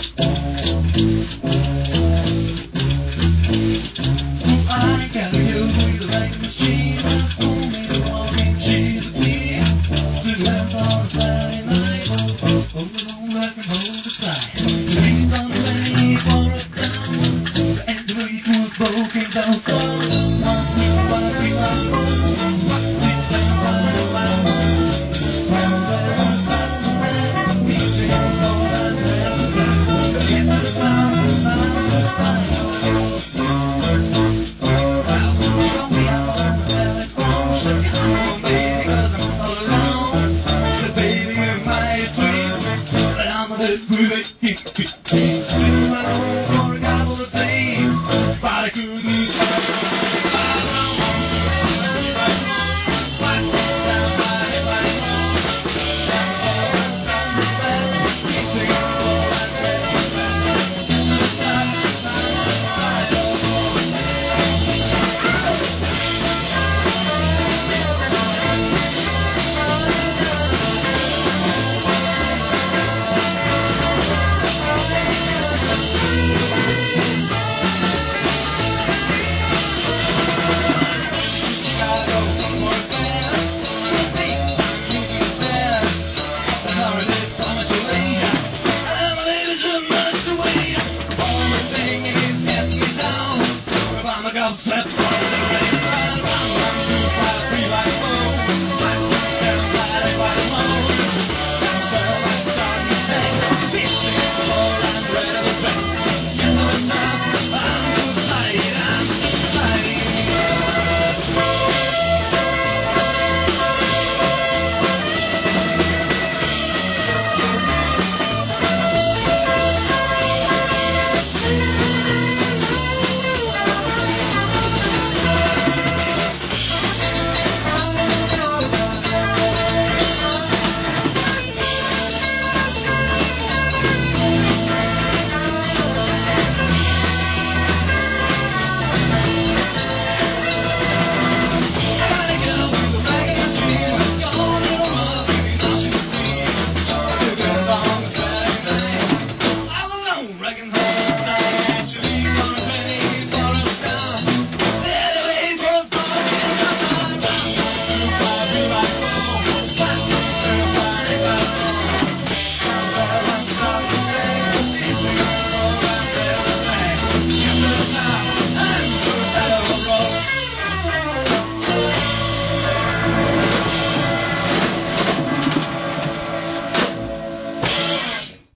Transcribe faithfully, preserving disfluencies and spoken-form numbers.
I got you with the right machine. That's for me to walk in. She's a kid. She left on a Friday night. Hold it on back and hold it tight. She's on the way for a town. And the week was broken down so. One, two, five, three, five, four. One, six, seven, five, five, one. Well, well, I'm fast and red. Music is all I'm ever got. Get the sound, sound, sound. With it,